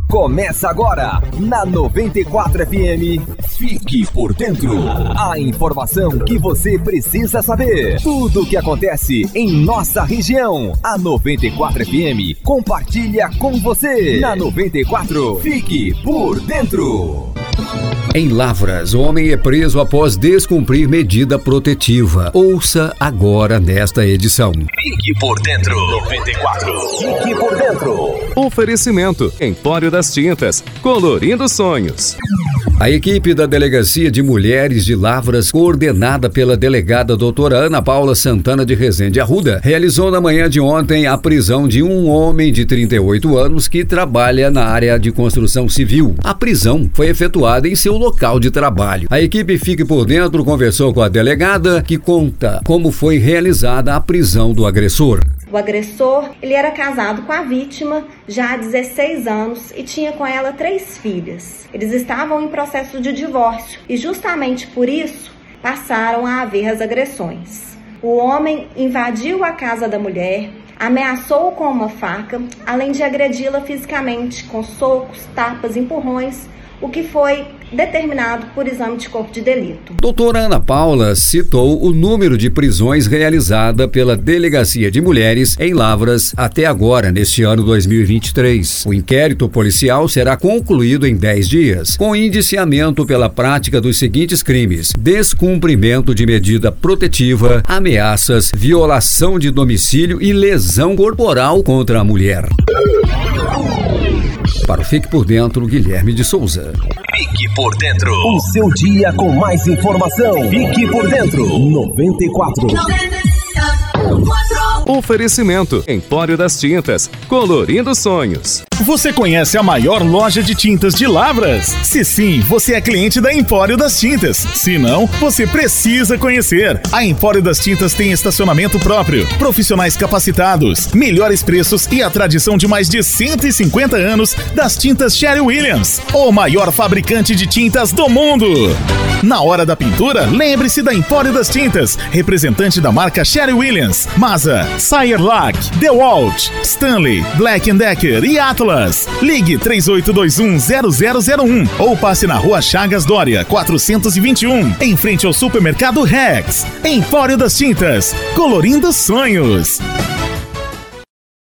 Começa agora, na 94 FM, Fique por Dentro. A informação que você precisa saber. Tudo o que acontece em nossa região. A 94 FM compartilha com você. Na 94, Fique por Dentro. Em Lavras, o homem é preso após descumprir medida protetiva. Ouça agora nesta edição. Fique por Dentro. 94. Fique por Dentro. Oferecimento: Empório das Tintas, colorindo sonhos. A equipe da Delegacia de Mulheres de Lavras, coordenada pela delegada doutora Ana Paula Santana de Rezende Arruda, realizou na manhã de ontem a prisão de um homem de 38 anos que trabalha na área de construção civil. A prisão foi efetuada em seu local de trabalho. A equipe Fique por Dentro conversou com a delegada, que conta como foi realizada a prisão do agressor. O agressor, ele era casado com a vítima já há 16 anos e tinha com ela 3 filhas. Eles estavam em processo de divórcio e justamente por isso passaram a haver as agressões. O homem invadiu a casa da mulher, ameaçou com uma faca, além de agredi-la fisicamente com socos, tapas, empurrões, o que foi determinado por exame de corpo de delito. Doutora Ana Paula citou o número de prisões realizada pela Delegacia de Mulheres em Lavras até agora, neste ano 2023. O inquérito policial será concluído em 10 dias, com indiciamento pela prática dos seguintes crimes: descumprimento de medida protetiva, ameaças, violação de domicílio e lesão corporal contra a mulher. Para o Fique por Dentro, Guilherme de Souza. Fique por Dentro. O seu dia com mais informação. Fique por Dentro. 94. Oferecimento: Empório das Tintas, colorindo sonhos. Você conhece a maior loja de tintas de Lavras? Se sim, você é cliente da Empório das Tintas. Se não, você precisa conhecer. A Empório das Tintas tem estacionamento próprio, profissionais capacitados, melhores preços e a tradição de mais de 150 anos das tintas Sherwin Williams, o maior fabricante de tintas do mundo. Na hora da pintura, lembre-se da Empório das Tintas, representante da marca Sherwin Williams, Mazda, Sayer Lac, DeWalt, Stanley, Black & Decker e Atlas. Ligue 3821-0001 ou passe na Rua Chagas Dória, 421, em frente ao supermercado Rex. Empório das Tintas, colorindo sonhos.